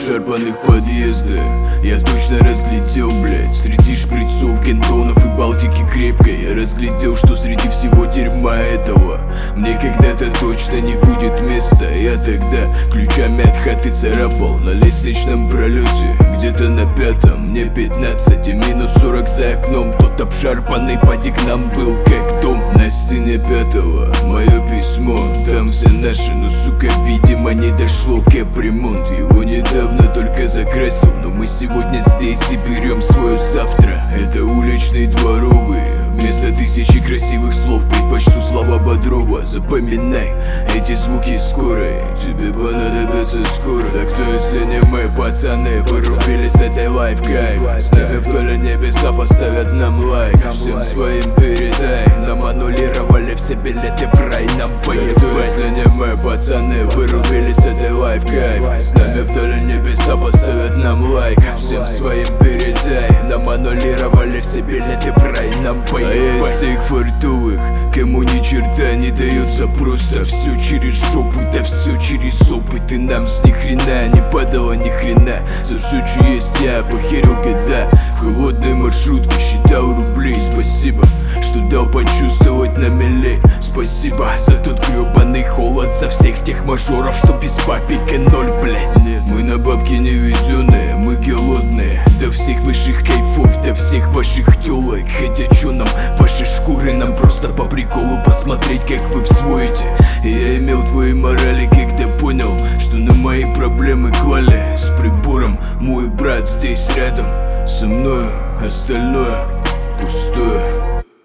обшарпанных подъездах я точно разглядел, блядь, среди шприцов, гендонов и Балтики крепкой я разглядел, что среди всего дерьма этого мне когда-то точно не будет места. Я тогда ключами от хаты царапал на лестничном пролете, где-то на 5-м, мне 15 и минус 40 за окном. Тот обшарпанный подик нам был как дом. На стене 5-го мое письмо, там все наши, но сука, видимо, не дошло капремонт. Его недавно только закрасил, но мы сегодня здесь и берем свое завтра. Это уличные дворовые, вместо тысячи красивых слов предпочту слова Бодрова. Запоминай эти звуки скорой, тебе понадобится скоро. Так кто, если не мы, пацаны, вырубили с этой лайф-кайф. С нами вдоль небеса поставят нам лайк. Всем своим передай, нам аннулировали все билеты в рай, нам поебать. Так кто, если не мы, пацаны, вырубили с этой лайф-кайф. С нами вдоль небеса поставят нам лайк. Всем своим передай, нам аннулировали все билеты в рай, нам поебать. А есть их фартовых, кому ни черта не дается просто. Все через жопу, да все через опыт. И нам с ни хрена не падало ни хрена. За все, что есть, я похерил года. В холодной маршрутке считал рублей. Спасибо, что дал почувствовать на мели. Спасибо за тот гребаный холод, за всех тех мажоров, что без папика ноль, блять. Нет, мы на бабки не ведёные, мы голодные до всех высших кайфов, до всех ваших тёлок. Хотя чё нам ваши шкуры, нам просто по приколу посмотреть, как вы взвоите. И я имел твои морали, когда понял, что на мои проблемы клали с прибором. Мой брат здесь рядом со мною, остальное пустое.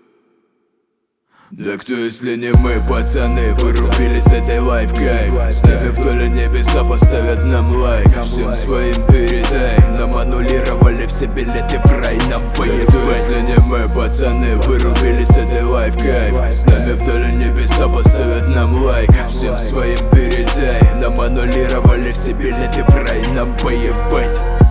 Да кто, если не мы, пацаны, вырубили с этой лайф-кайф. С нами вдоль небеса поставят нам лайк. Всем своим передай, нам аннулировали все билеты в рай, нам поебать. Да кто, если не мы, пацаны, вырубили с этой лайф-кайф. С нами вдоль небеса поставят нам лайк. Всем своим передай, нам аннулировали все билеты в рай, нам поебать.